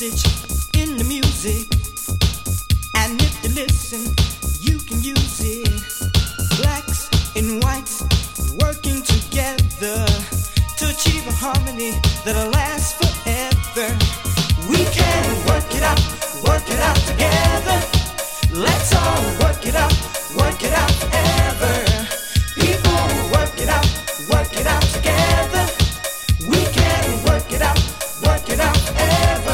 message in the music, and if you listen, you can use it. Blacks and whites working together to achieve a harmony that'll last forever. We can work it out together. Let's all work it out forever. People work it out together. We can work it out forever.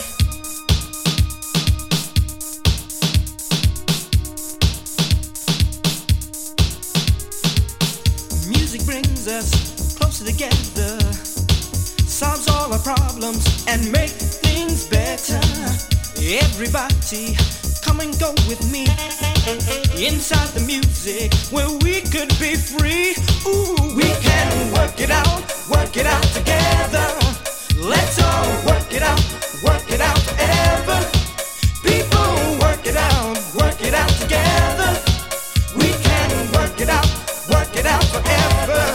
Music brings us closer together, solves all our problems and make things better. Everybody, come and go with me inside the music where we could be free. Ooh, we can work it out together. Let's all work it out forever. People work it out together. We can work it out forever.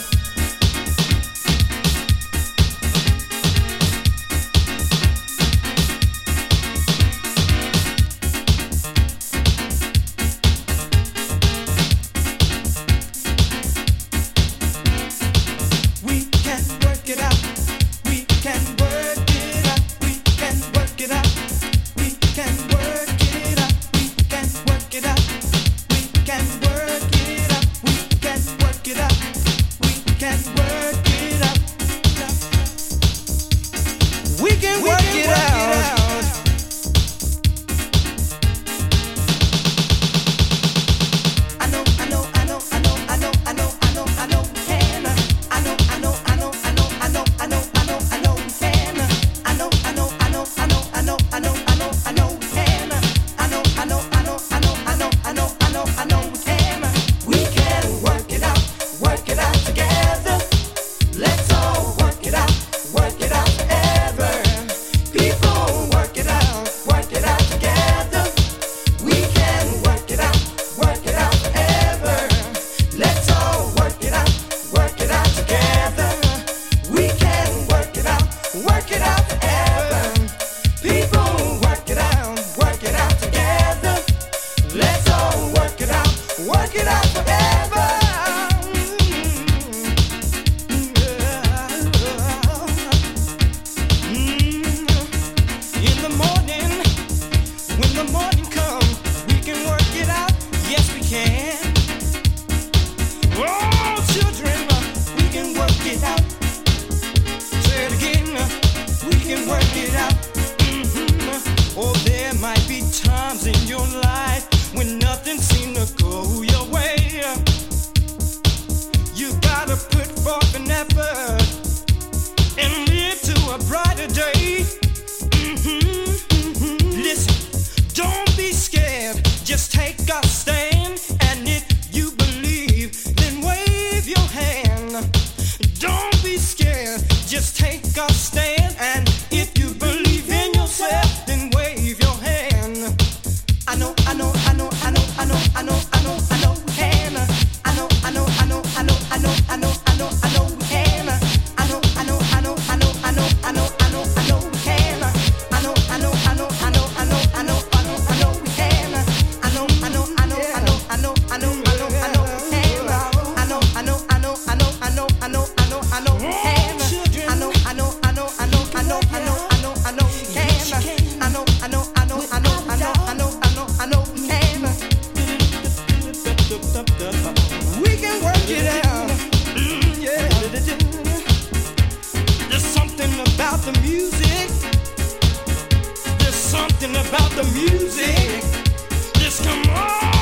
We can work it out. Yeah. There's something about the music. There's something about the music. Just come on.